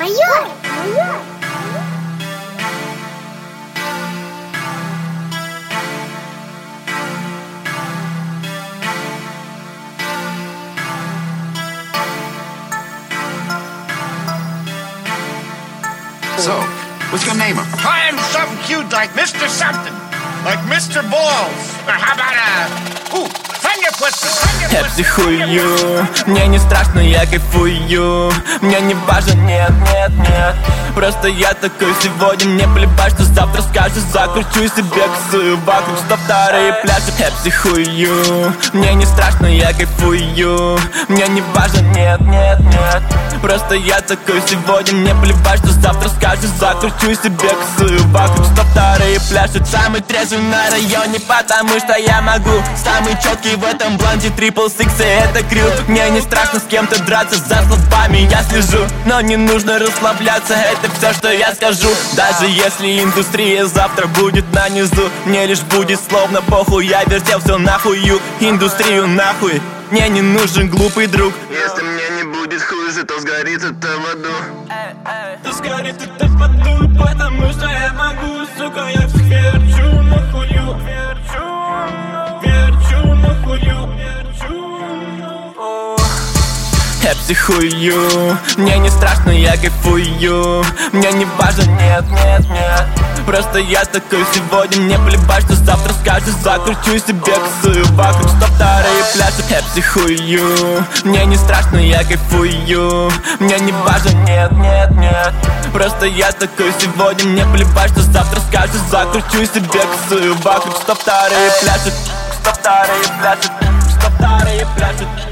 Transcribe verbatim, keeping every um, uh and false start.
Мое! Мое! So, what's your name? I am something cute like Mister Something. Like Mister Balls. Or how about a... Ooh, Thunderpuss. Я психую, мне не страшно, я кайфую. Мне не важно, нет, нет, нет. Просто я такой сегодня, мне плевать, что завтра скажешь. Закручу себе косую вокруг, что вторые пляшут. Я психую, мне не страшно, я кайфую. Мне не важно, нет, нет, нет. Просто я такой сегодня, мне плевать, что завтра скажешь. Закручу себе косую вокруг, что вторые пляшут. Самый трезвый на районе, потому что я могу. Самый четкий в этом бланде, трипл сикс, и это крю. Мне не страшно с кем-то драться, за словами я слежу. Но не нужно расслабляться, это все, что я скажу. Даже если индустрия завтра будет на низу, мне лишь будет словно похуй. Я вертел все нахую, индустрию нахуй. Мне не нужен глупый друг. Если мне не будет хуже, то сгорит это в аду. То сгорит это в аду, потому что я могу, сука, я всех верчу нахую. Верчу, верчу нахую, верчу. Я психую, мне не страшно, я кайфую. Мне не важно, нет, нет, нет. Просто я такой сегодня, мне плевать, что завтра скажешь. Закручу себе косую вокруг, что вторые пляшут. Я психую, мне не страшно, я кайфую. Мне не важно, нет, нет, нет. Просто я такой сегодня, мне плевать, что завтра скажешь. Закручу себе косую вокруг, что вторые пляшут. Что вторые пляшут, что вторые пляшут.